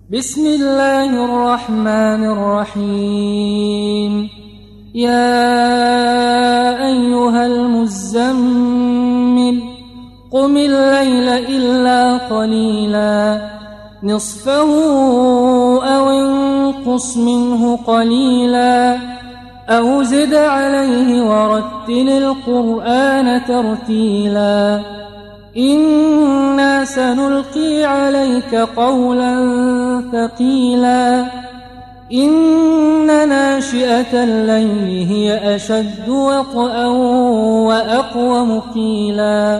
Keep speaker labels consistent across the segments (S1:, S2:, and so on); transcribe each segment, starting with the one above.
S1: بسم الله الرحمن الرحيم. يا أيها المزمل قم الليل إلا قليلا نصفه أو انقص منه قليلا أو زد عليه ورتل القرآن ترتيلا إنا سنلقي عليك قولا ثقيلا إن ناشئة الليل هي أشد وطئا وأقوم قيلا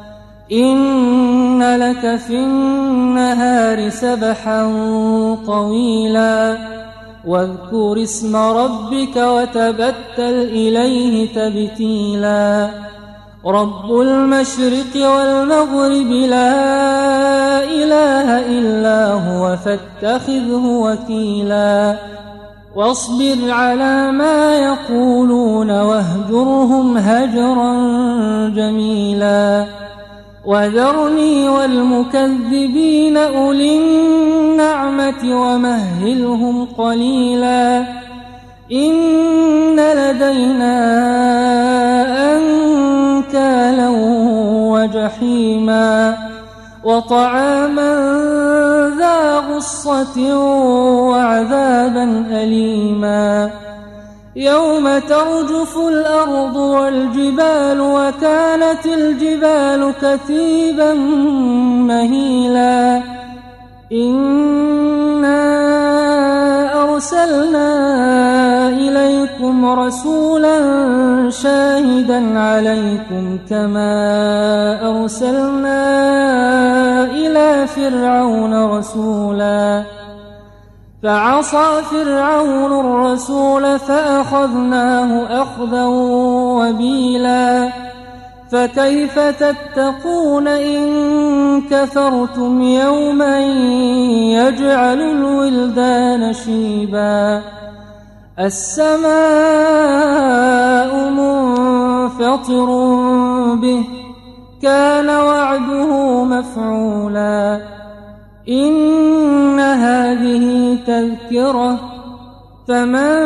S1: إن لك في النهار سبحا طويلا واذكر اسم ربك وتبتل إليه تبتيلا رب المشرق والمغرب لا إله إلا هو فاتخذه وكيلا واصبر على ما يقولون واهجرهم هجرا جميلا وذرني والمكذبين أولي النعمة ومهلهم قليلا إن لدينا أنكالا وجحيما وطعاما ذا غصة وعذابا أليما يوم ترجف الأرض والجبال وكانت الجبال كثيبا مهيلا إنا أرسلنا إليكم رسولا شاهدا عليكم كما أرسلنا إلى فرعون رسولا فعصى فرعون الرسول فأخذناه أخذا وبيلا فكيف تتقون إن كفرتم يوما يجعل الولدان شيبا السماء منفطر به كان وعده مفعولا إن هذه تذكرة فمن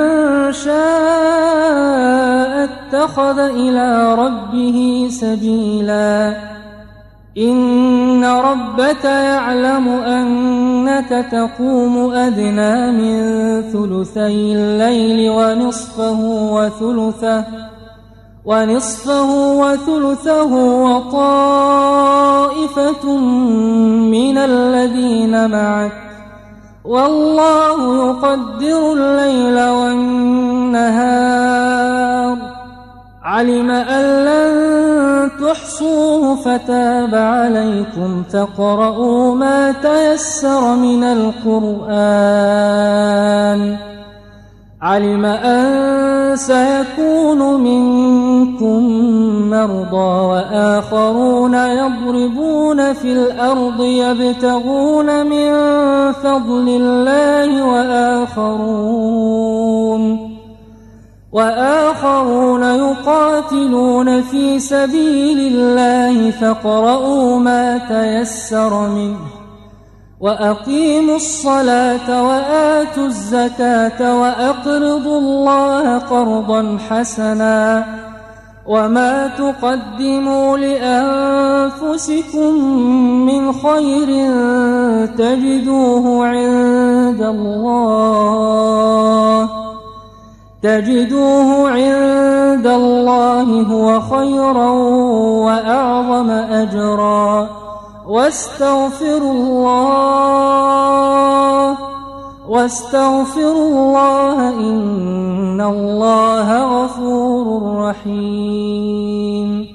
S1: شاء اتخذ إلى ربه سبيلا إن ربك يعلم أنك تقوم أدنى من ثلثي الليل ونصفه وثلثه وطائفة من الذين معك والله يقدر الليل والنهار علم أن لن تحصوه فتاب عليكم فاقرؤوا ما تيسر من القرآن علم أن سيكون منكم مرضى وآخرون يضربون في الأرض يبتغون من فضل الله وآخرون يقاتلون في سبيل الله فاقرؤوا ما تيسر منه وأقيموا الصلاة وآتوا الزكاة وأقرضوا الله قرضا حسنا وما تقدموا لأنفسكم من خير تجدوه عند الله هو خيرا وأعظم أجرا واستغفروا الله إن الله غفور رحيم.